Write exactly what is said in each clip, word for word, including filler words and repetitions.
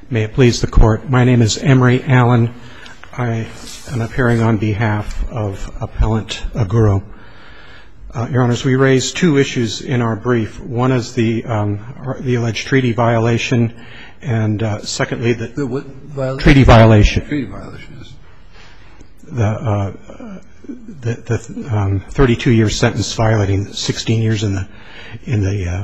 May it please the Court. My name is Emery Allen. I am appearing on behalf of Appellant Aguro. Uh, Your Honors, we raised two issues in our brief. One is the um, the alleged treaty violation, and uh, secondly, the, the what violation? treaty violation. Treaty violation, yes. The uh, the, the um, thirty-two year sentence violating sixteen years in the in the uh,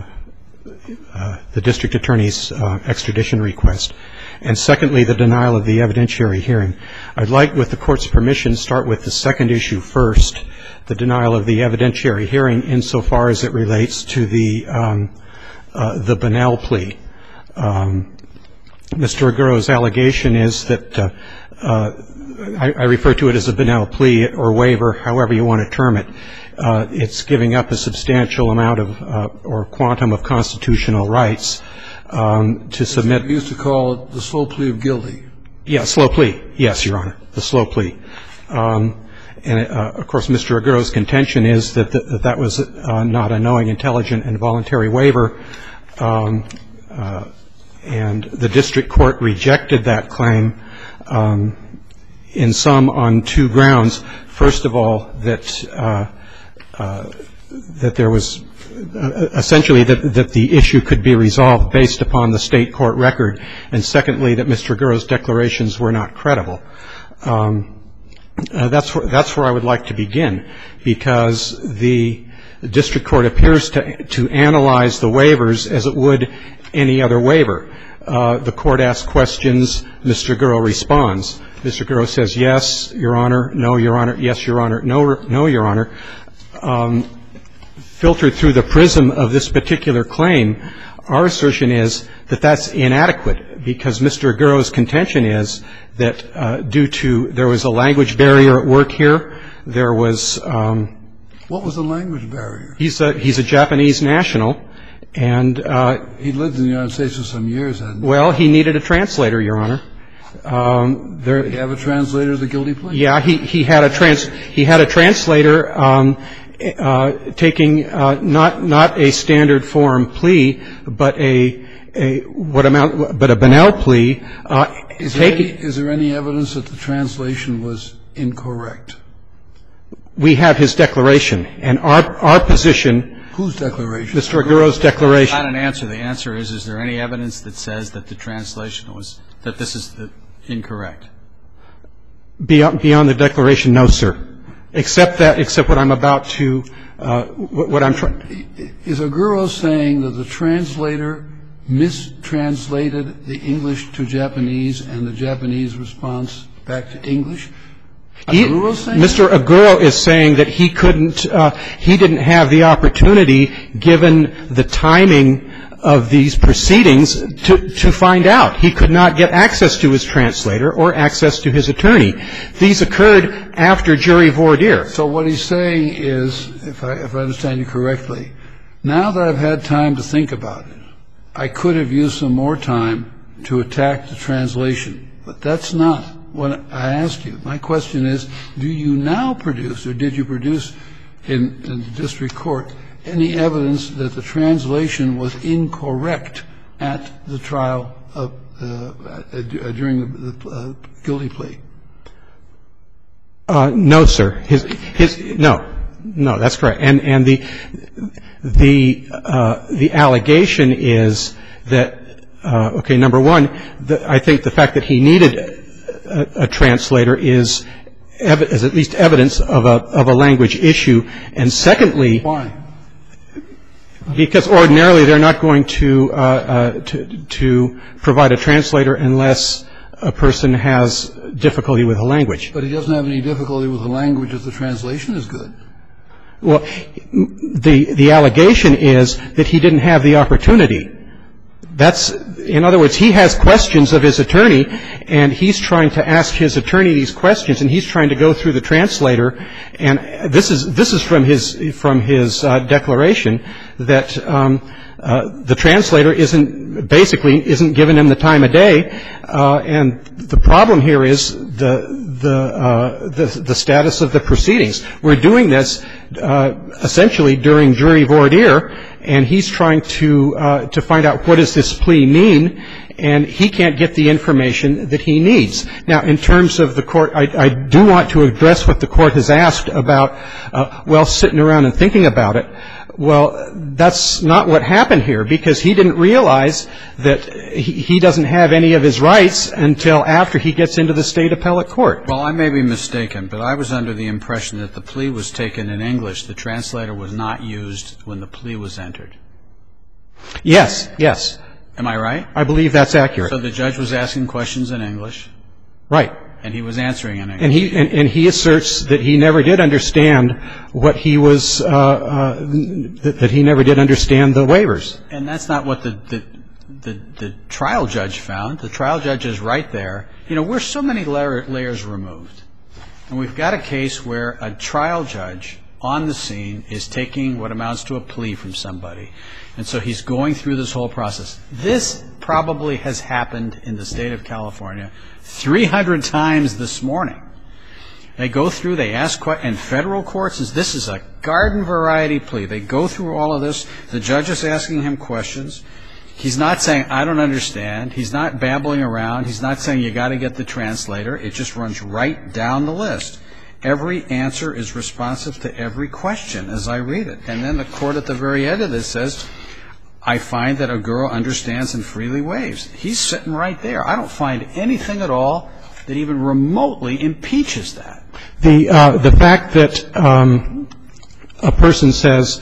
uh, the district attorney's uh, extradition request. And secondly, the denial of the evidentiary hearing. I'd like, with the Court's permission, start with the second issue first, the denial of the evidentiary hearing insofar as it relates to the um, uh, the Bunnell plea. Um, Mister Aguro's allegation is that uh, uh, I, I refer to it as a Bunnell plea or waiver, however you want to term it. Uh, it's giving up a substantial amount of uh, or quantum of constitutional rights um, to submit. We used to call it the slow plea of guilty. Yeah, slow plea. Yes, Your Honor, the slow plea. Um, and, uh, of course, Mister Aguro's contention is that th- that, that was uh, not a knowing, intelligent, and voluntary waiver. Um, uh, and the district court rejected that claim um, in sum on two grounds. First of all, that uh, uh, that there was uh, essentially that, that the issue could be resolved based upon the state court record, and secondly, that Mister Aguro's declarations were not credible. Um, uh, that's where, that's where I would like to begin, because the district court appears to to analyze the waivers as it would any other waiver. Uh, the court asks questions. Mister Aguro responds. Mister Aguro says, yes, Your Honor, no, Your Honor, yes, Your Honor, no, no, Your Honor. Um, filtered through the prism of this particular claim, our assertion is that that's inadequate, because Mister Aguro's contention is that uh, due to there was a language barrier at work here, there was um, what was the language barrier? He's a he's a Japanese national, and uh, he lived in the United States for some years, hadn't he? Well, he needed a translator, Your Honor. Um, there, Did he have a translator of the guilty plea? Yeah, he he had a trans he had a translator. Um, Uh, taking uh, not not a standard form plea, but a a what amount, but a Bunnell plea. Uh, is, there any, is there any evidence that the translation was incorrect? We have his declaration, and our our position. Whose declaration? Mister Aguro's declaration. That's not an answer. The answer is: is there any evidence that says that the translation was that this is the, incorrect? Beyond beyond the declaration, no, sir. Except that, except what I'm about to, uh, what, what I'm trying. Is Aguro saying that the translator mistranslated the English to Japanese and the Japanese response back to English? Aguro saying Mister Aguro is saying that he couldn't, uh, he didn't have the opportunity, given the timing of these proceedings, to, to find out. He could not get access to his translator or access to his attorney. These occurred after jury voir dire. So what he's saying is, if I, if I understand you correctly, now that I've had time to think about it, I could have used some more time to attack the translation. But that's not what I asked you. My question is, do you now produce, or did you produce in, in the district court, any evidence that the translation was incorrect at the trial of, uh, uh, during the, the uh, guilty plea? Uh, no, sir. His, his, no, no, that's correct. And, and the, the, uh, the allegation is that, uh, okay, number one, the, I think the fact that he needed a, a translator is, ev- is at least evidence of a, of a language issue. And secondly, why? Because ordinarily they're not going to, uh, uh, to, to provide a translator unless a person has difficulty with a language. But he doesn't have any difficulty with the language if the translation is good. Well, the, the allegation is that he didn't have the opportunity. That's, in other words, he has questions of his attorney, and he's trying to ask his attorney these questions, and he's trying to go through the translator. And this is this is from his from his uh, declaration that um, uh, the translator isn't basically isn't giving him the time of day. Uh, and the problem here is the the uh, the the status of the proceedings. We're doing this uh, essentially during jury voir dire, and he's trying to uh, to find out what does this plea mean, and he can't get the information that he needs. Now, in terms of the court, I, I do want to address what the court has asked about, uh, well, sitting around and thinking about it. Well, that's not what happened here, because he didn't realize that he, he doesn't have any of his rights until after he gets into the state appellate court. Well, I may be mistaken, but I was under the impression that the plea was taken in English. The translator was not used when the plea was entered. Yes, yes. Am I right? I believe that's accurate. So the judge was asking questions in English. Right. And he was answering in English. And he and, and he asserts that he never did understand what he was uh, uh, that, that he never did understand the waivers. And that's not what the, the the the trial judge found. The trial judge is right there. You know, we're so many layer, layers removed, and we've got a case where a trial judge on the scene is taking what amounts to a plea from somebody, and so he's going through this whole process. This probably has happened in the state of California three hundred times this morning. They go through, they ask, in federal courts, this is a garden variety plea. They go through all of this. The judge is asking him questions. He's not saying, I don't understand. He's not babbling around. He's not saying, you got to get the translator. It just runs right down the list. Every answer is responsive to every question as I read it. And then the court at the very end of this says, I find that Oguro understands and freely waives. He's sitting right there. I don't find anything at all that even remotely impeaches that. The uh, the fact that um, a person says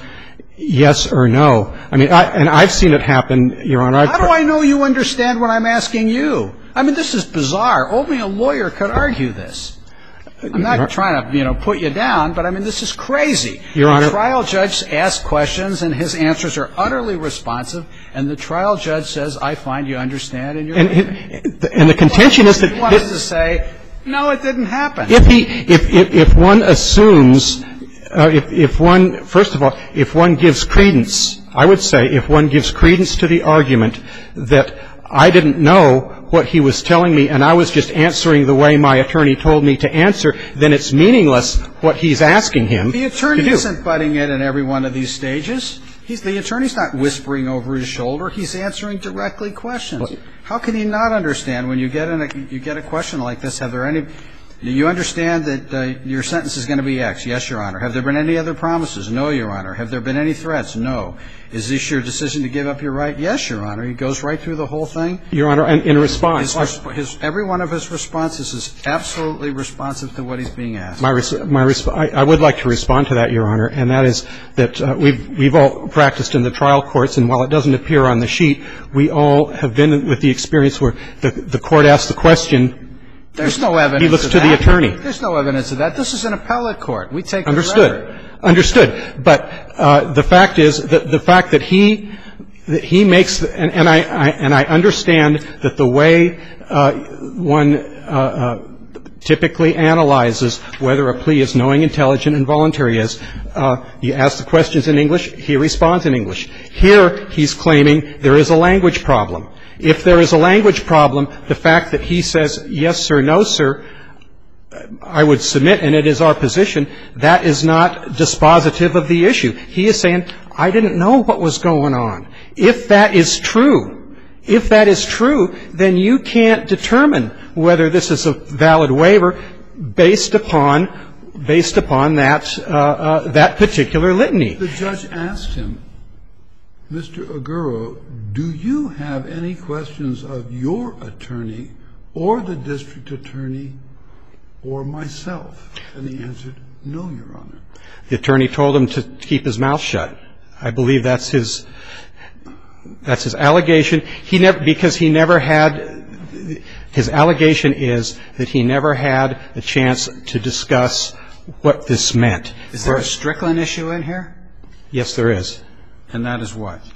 yes or no. I mean, I, and I've seen it happen, Your Honor. I've How do I know you understand what I'm asking you? I mean, this is bizarre. Only a lawyer could argue this. I'm not trying to, you know, put you down, but I mean, this is crazy. Your Honor. The trial judge asks questions, and his answers are utterly responsive, and the trial judge says, I find you understand, and you're and, and, and the contention is that he wants to say, no, it didn't happen. if he if if, if one assumes uh, if if one first of all if one gives credence, I would say if one gives credence to the argument that I didn't know what he was telling me, and I was just answering the way my attorney told me to answer, then it's meaningless what he's asking him The attorney to do. isn't butting in at every one of these stages. He's, the attorney's not whispering over his shoulder. He's answering directly questions. How can he not understand when you get in a, you get a question like this? Have there any? Do you understand that uh, your sentence is going to be X? Yes, Your Honor. Have there been any other promises? No, Your Honor. Have there been any threats? No. Is this your decision to give up your right? Yes, Your Honor. He goes right through the whole thing. Your Honor, in, in response, His, his, every one of his responses is absolutely responsive to what he's being asked. My, my I, I would like to respond to that, Your Honor, and that is that uh, we've we've all practiced in the trial courts, and while it doesn't appear on the sheet, we all have been with the experience where the the court asks the question. There's no evidence. He looks of to that. the attorney. There's no evidence of that. This is an appellate court. We take the Understood. record. Understood. But uh, the fact is that the fact that he that he makes the, and, and I, I and I understand that the way uh, one uh, uh, typically analyzes whether a plea is knowing, intelligent, and voluntary is uh, you ask the questions in English, he responds in English. Here he's claiming there is a language problem. If there is a language problem, the fact that he says yes, sir, no, sir, I would submit, and it is our position, that is not dispositive of the issue. He is saying, I didn't know what was going on. If that is true, if that is true, then you can't determine whether this is a valid waiver based upon based upon that uh, uh, that particular litany. The judge asked him, Mister Oguro, do you have any questions of your attorney or the district attorney or myself? And he answered, no, Your Honor. The attorney told him to keep his mouth shut. I believe that's his that's his allegation. He never because he never had his allegation is that he never had a chance to discuss what this meant. Is there a Strickland issue in here? Yes, there is. And that is what?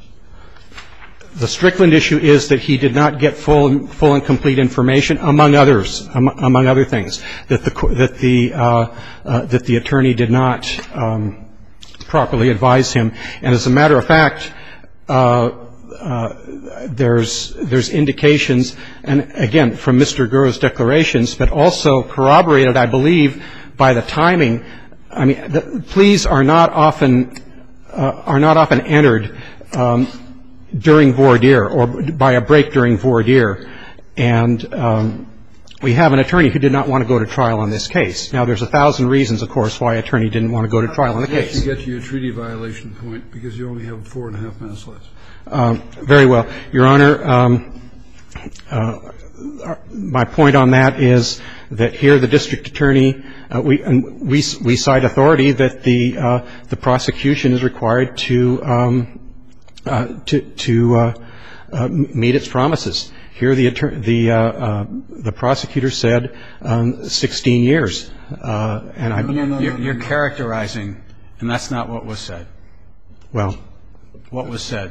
The Strickland issue is that he did not get full, full and complete information, among others, um, among other things, that the that the uh, uh, that the attorney did not um, properly advise him. And as a matter of fact, uh, uh, there's there's indications, and again from Mister Oguro's declarations, but also corroborated, I believe, by the timing. I mean, the pleas are not often uh, are not often entered um, during voir dire or by a break during voir dire. And um, we have an attorney who did not want to go to trial on this case. Now, there's a thousand reasons, of course, why an attorney didn't want to go to trial on the case. You get to your treaty violation point because you only have four and a half minutes left. Um, very well. Your Honor, um, uh, my point on that is that here the district attorney, uh, we, and we, we cite authority that the, uh, the prosecution is required to, um, uh, to, to uh, uh, meet its promises. Here the, the, uh, uh, the prosecutor said um, sixteen years. Uh, and I, no, no, no, you're, no, no, you're no. characterizing, and that's not what was said. Well, What was said?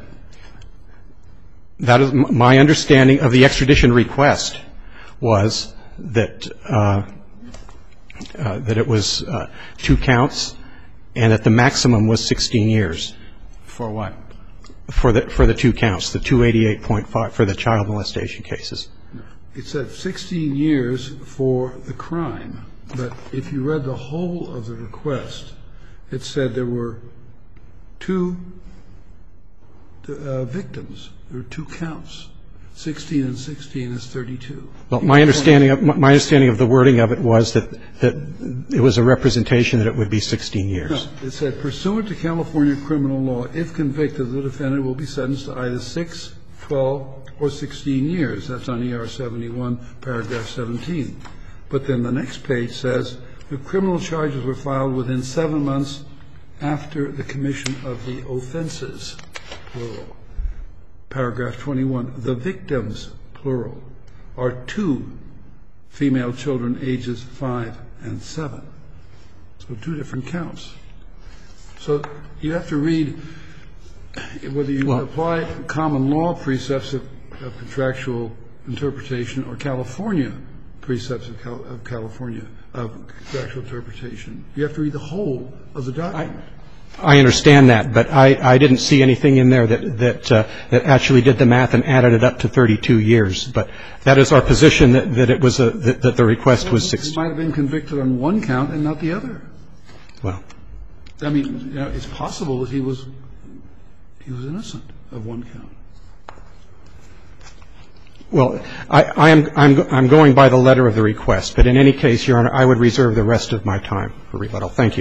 that is my understanding of the extradition request was that uh, uh, that it was uh, two counts and that the maximum was sixteen years For what? for the for the two counts, the two eighty-eight point five for the child molestation cases. It said sixteen years for the crime, but if you read the whole of the request, it said there were two uh, victims. There were two counts. sixteen and sixteen is thirty-two. Well, my understanding of my understanding of the wording of it was that that it was a representation that it would be sixteen years. No, it said pursuant to California criminal law, if convicted, the defendant will be sentenced to either six, twelve, or sixteen years. That's on E R seventy-one, paragraph seventeen. But then the next page says the criminal charges were filed within seven months after the commission of the offenses, plural. Paragraph twenty-one, the victims, plural, are two female children ages five and seven. So two different counts. So you have to read whether you Well, apply common law precepts of, of contractual interpretation or California precepts of, Cal, of California of contractual interpretation. You have to read the whole of the document. I understand that, but I, I didn't see anything in there that that, uh, that actually did the math and added it up to thirty-two years. But that is our position, that, that it was a that, that the request was He sixteen. might have been convicted on one count and not the other. Well, I mean, you know, it's possible that he was he was innocent of one count. well, I, I am I'm I'm going by the letter of the request. But in any case, Your Honor, I would reserve the rest of my time for rebuttal. Thank you.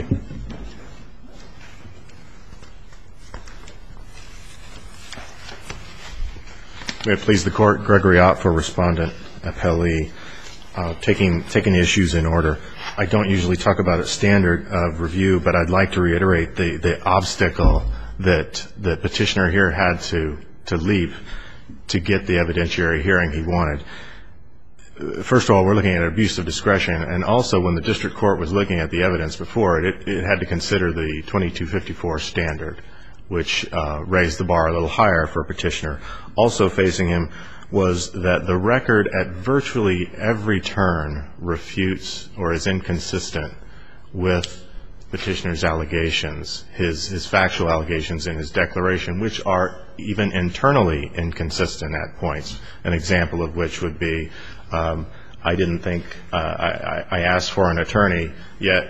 May it please the Court, Gregory Ott for Respondent Appellee. Uh, taking taking issues in order. I don't usually talk about a standard of review, but I'd like to reiterate the, the obstacle that the petitioner here had to, to leap to get the evidentiary hearing he wanted. First of all, we're looking at abuse of discretion, and also when the district court was looking at the evidence before it, it, it had to consider the twenty-two fifty-four standard, which uh, raised the bar a little higher for a petitioner. Also facing him was that the record at virtually every turn refutes or is inconsistent with petitioner's allegations, his, his factual allegations in his declaration, which are even internally inconsistent at points, an example of which would be, um, I didn't think, uh, I, I asked for an attorney, yet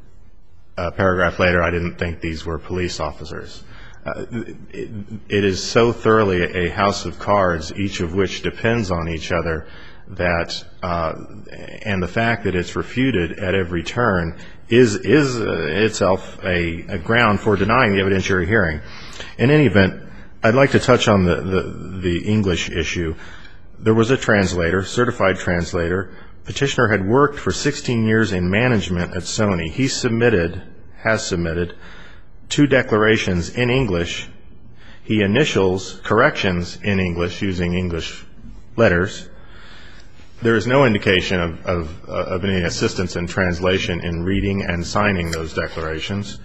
a paragraph later I didn't think these were police officers. Uh, it, it is so thoroughly a house of cards, each of which depends on each other, that uh, and the fact that it's refuted at every turn is is uh, itself a, a ground for denying the evidentiary hearing. In any event, I'd like to touch on the, the, the English issue. There was a translator, certified translator. Petitioner had worked for sixteen years in management at Sony. He submitted, has submitted, two declarations in English. He initials corrections in English using English letters. There is no indication of, of, uh, of any assistance in translation in reading and signing those declarations.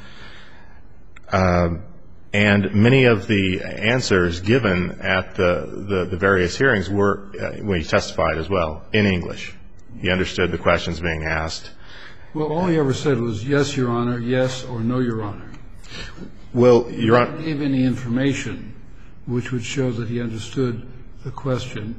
Uh, and many of the answers given at the, the, the various hearings were, uh, when he testified as well, in English. He understood the questions being asked. Well, all he ever said was, yes, Your Honor, yes, or no, Your Honor. Well, Your Honor. He didn't give any information which would show that he understood the question.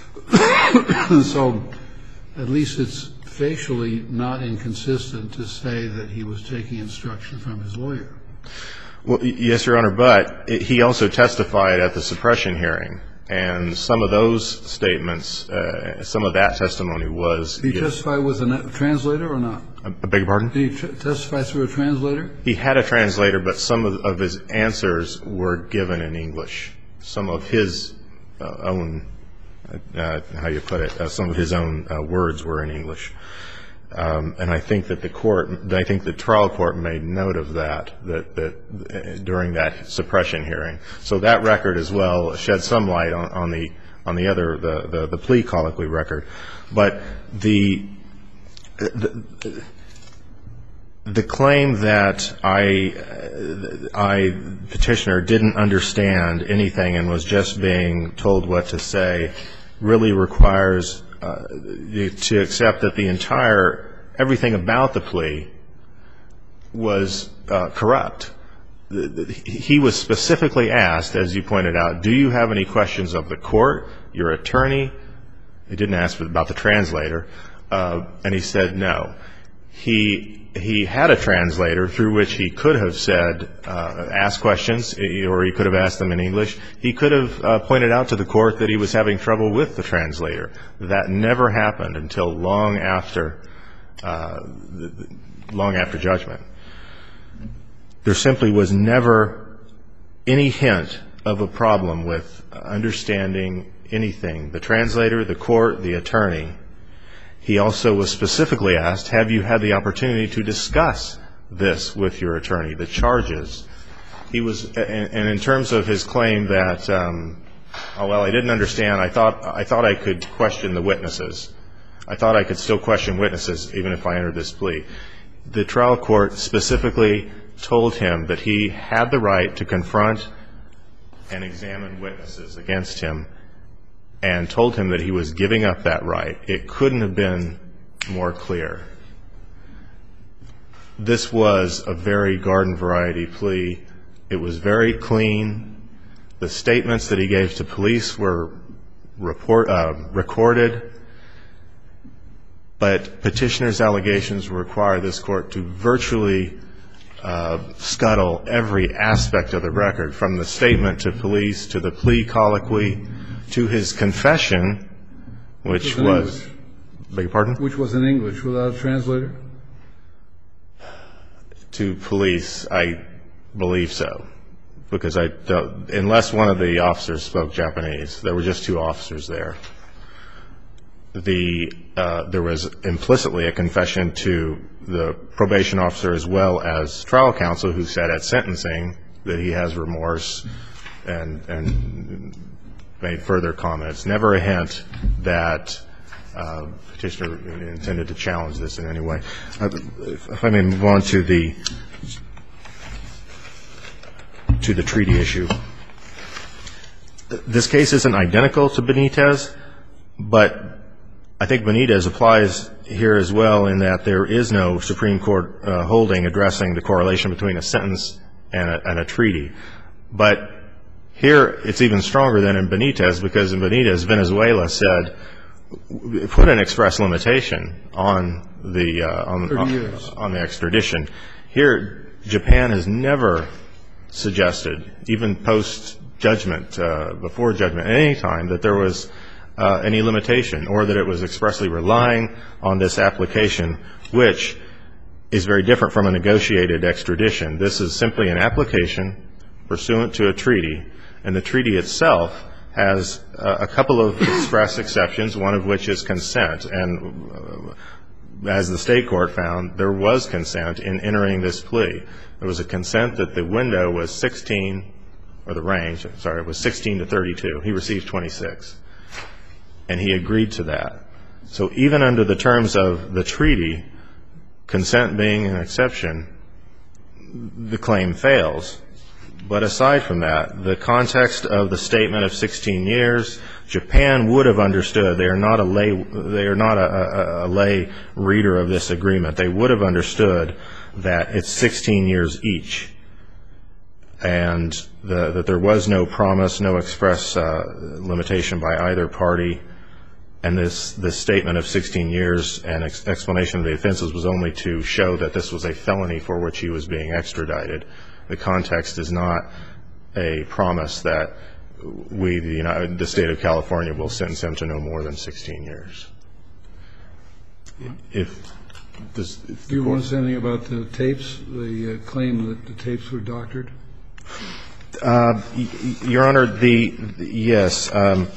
So at least it's facially not inconsistent to say that he was taking instruction from his lawyer. Well, yes, Your Honor, but it, he also testified at the suppression hearing, and some of those statements, uh, some of that testimony was... Did he testify with a translator or not? I beg your pardon? Did he tr- testify through a translator? He had a translator, but some of, of his answers were given in English. Some of his uh, own, uh, how you put it, uh, some of his own uh, words were in English. Um, and I think that the court, I think the trial court made note of that, that, that uh, during that suppression hearing. So that record as well shed some light on, on the on the other, the, the, the plea colloquy record. But the, the the claim that I, I, petitioner, didn't understand anything and was just being told what to say really requires uh, to accept that the entire, everything about the plea was uh, corrupt. He was specifically asked, as you pointed out, do you have any questions of the court, your attorney? He didn't ask about the translator, uh, and he said no. He he had a translator through which he could have said, uh, asked questions, or he could have asked them in English. He could have uh, pointed out to the court that he was having trouble with the translator. That never happened until long after, uh, long after judgment. There simply was never any hint of a problem with understanding anything. The translator, the court, the attorney. He also was specifically asked, have you had the opportunity to discuss this with your attorney, the charges? He was, and, and in terms of his claim that, um, oh, well, I didn't understand. I thought, I thought I could question the witnesses. I thought I could still question witnesses even if I entered this plea. The trial court specifically told him that he had the right to confront and examine witnesses against him, and told him that he was giving up that right. It couldn't have been more clear. This was a very garden variety plea. It was very clean. The statements that he gave to police were report, uh, recorded. But petitioner's allegations require this court to virtually uh, scuttle every aspect of the record, from the statement to police, to the plea colloquy, to his confession, which was, was beg your pardon? Which was in English without a translator? To police, I believe so, because I don't, unless one of the officers spoke Japanese, there were just two officers there. The uh, there was implicitly a confession to the probation officer as well as trial counsel, who said at sentencing that he has remorse and and made further comments. Never a hint that uh, petitioner intended to challenge this in any way. Uh, if I may move on to the to the treaty issue. This case isn't identical to Benitez, but I think Benitez applies here as well, in that there is no Supreme Court uh, holding addressing the correlation between a sentence and a, and a treaty. But here it's even stronger than in Benitez, because in Benitez, Venezuela said, put an express limitation on the uh, on, on, on the extradition. Here, Japan has never suggested, even post judgment, uh, before judgment, at any time, that there was uh, any limitation, or that it was expressly relying on this application, which is very different from a negotiated extradition. This is simply an application pursuant to a treaty, and the treaty itself has uh, a couple of express exceptions, one of which is consent. And uh, as the state court found, there was consent in entering this plea. There was a consent that the window was sixteen, or the range, sorry, it was sixteen to thirty-two. He received twenty-six. And he agreed to that. So even under the terms of the treaty, consent being an exception, the claim fails. But aside from that, the context of the statement of sixteen years, Japan would have understood. They are not a lay, they are not a, a, a lay reader of this agreement. They would have understood that it's sixteen years each, and the, that there was no promise, no express uh, limitation by either party. And this, this statement of sixteen years and ex- explanation of the offenses was only to show that this was a felony for which he was being extradited. the context is not a promise that we, the, United, the state of California, will sentence him to no more than sixteen years. If this, if Do you want to say anything about the tapes, the uh, claim that the tapes were doctored? Uh, Your Honor, the, the yes. Um,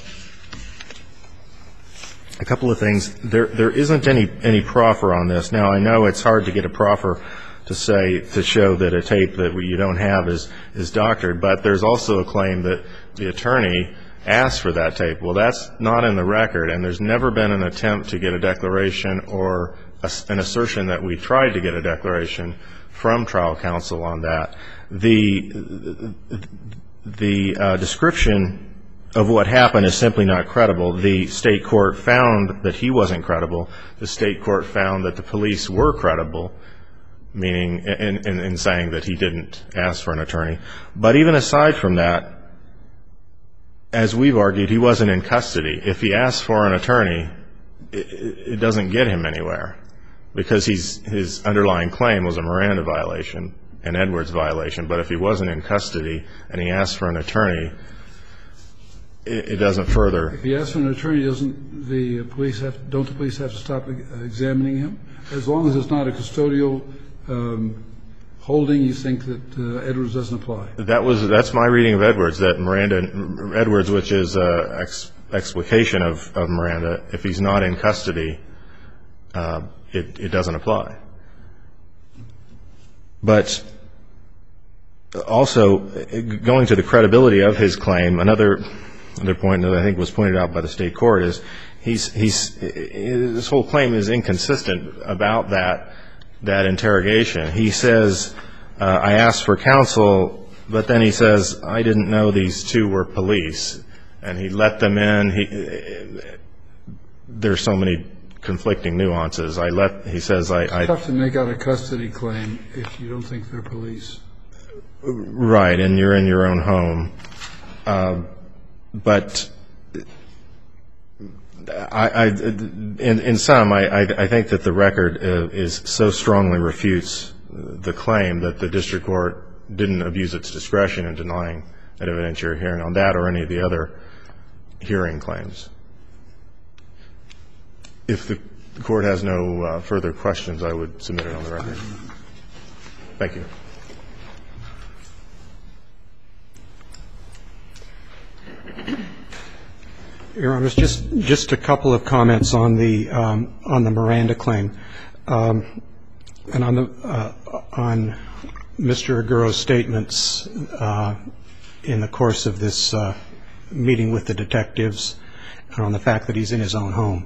a couple of things. There, there isn't any any proffer on this. Now, I know it's hard to get a proffer to say to show that a tape that you don't have is is doctored, but there's also a claim that the attorney asked for that tape. Well, that's not in the record, and there's never been an attempt to get a declaration or a, an assertion that we tried to get a declaration from trial counsel on that. The the uh, description of what happened is simply not credible. The state court found that he wasn't credible. The state court found that the police were credible, meaning in, in, in saying that he didn't ask for an attorney. But even aside from that, as we've argued, he wasn't in custody. If he asked for an attorney, it, it doesn't get him anywhere, because he's, his underlying claim was a Miranda violation, an Edwards violation. But if he wasn't in custody and he asked for an attorney, it, it doesn't further. If he asks for an attorney, doesn't the police have, don't the police have to stop examining him? As long as it's not a custodial um, holding, you think that uh, Edwards doesn't apply? That was that's my reading of Edwards. That Miranda Edwards, which is uh, ex, explication of, of Miranda, if he's not in custody, uh, it, it doesn't apply. But also, going to the credibility of his claim, another another point that I think was pointed out by the state court is he's he's his whole claim is inconsistent about that that interrogation. He says, uh, I asked for counsel, but then he says, I didn't know these two were police, and he let them in. He, there's so many conflicting nuances. I let, he says, I, I. It's tough to make out a custody claim if you don't think they're police. Right, and you're in your own home. Uh, but I, I, in, in sum, I, I, I think that the record uh, is so strongly refutes the claim that the district court didn't abuse its discretion in denying an evidentiary hearing on that or any of the other hearing claims. If the court has no uh, further questions, I would submit it on the record. Thank you. Your Honor, just just a couple of comments on the um, on the Miranda claim, um, and on the uh, on Mister Aguro's statements uh, in the course of this uh, meeting with the detectives, and on the fact that he's in his own home.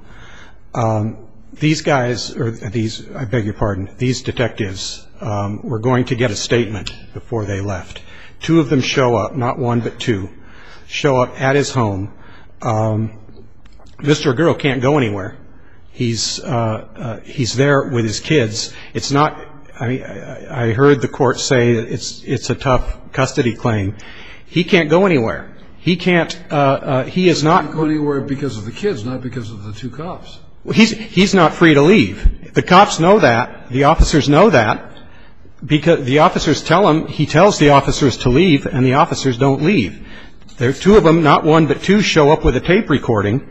Um, these guys, or these, I beg your pardon, these detectives um, were going to get a statement before they left. Two of them show up, not one but two, show up at his home. Um, Mister Aguro can't go anywhere. He's uh, uh, he's there with his kids. It's not. I mean, I, I heard the court say it's it's a tough custody claim. He can't go anywhere. He can't. Uh, uh, he is not. He can't go anywhere because of the kids, not because of the two cops. He's he's not free to leave. The cops know that. The officers know that, because the officers tell him. He tells the officers to leave, and the officers don't leave. There are two of them, not one but two, show up with a tape recording.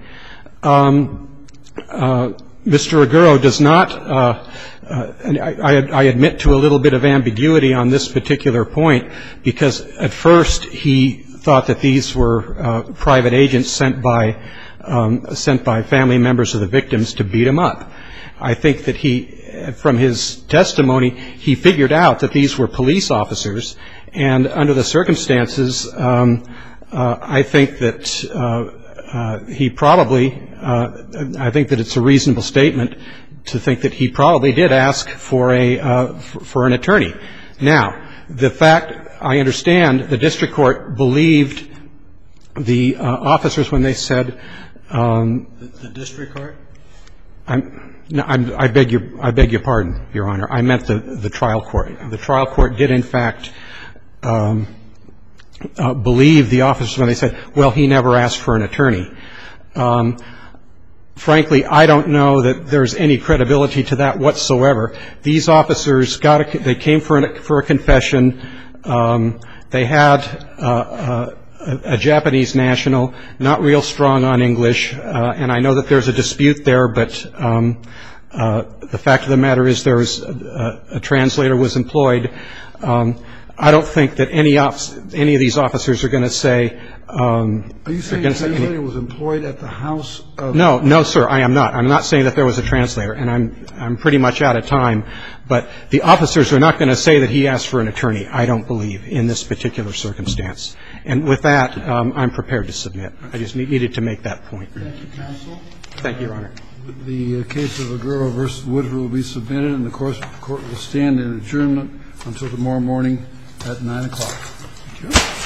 Um, uh, Mister Aguro does not, uh, uh, and I, I admit to a little bit of ambiguity on this particular point, because at first he thought that these were uh, private agents sent by um, sent by family members of the victims to beat him up. I think that he, from his testimony, he figured out that these were police officers, and under the circumstances, um, Uh, I think that uh, uh, he probably, uh, I think that it's a reasonable statement to think that he probably did ask for a, uh, for, for an attorney. Now, the fact, I understand the district court believed the uh, officers when they said, um, The, the district court? I'm, no, I'm, I beg your, I beg your pardon, Your Honor. I meant the, the trial court. The trial court did, in fact, um, Uh, believe the officers when they said, well, he never asked for an attorney. Um, frankly, I don't know that there's any credibility to that whatsoever. These officers got a, they came for, an, for a confession. Um, they had uh, uh, a, a Japanese national, not real strong on English, uh, and I know that there's a dispute there, but um, uh, the fact of the matter is there was a, a translator was employed. Um, I don't think that any ops, any of these officers are going to say. Um, Are you saying the translator was employed at the house of? No, no, sir, I am not. I'm not saying that there was a translator, and I'm I'm pretty much out of time. But the officers are not going to say that he asked for an attorney, I don't believe, in this particular circumstance. And with that, um, I'm prepared to submit. I just need, needed to make that point. Thank you, counsel. Thank you, Your Honor. The uh, case of Aguero versus Woodford will be submitted, and the court court will stand in adjournment until tomorrow morning at nine o'clock. Thank you.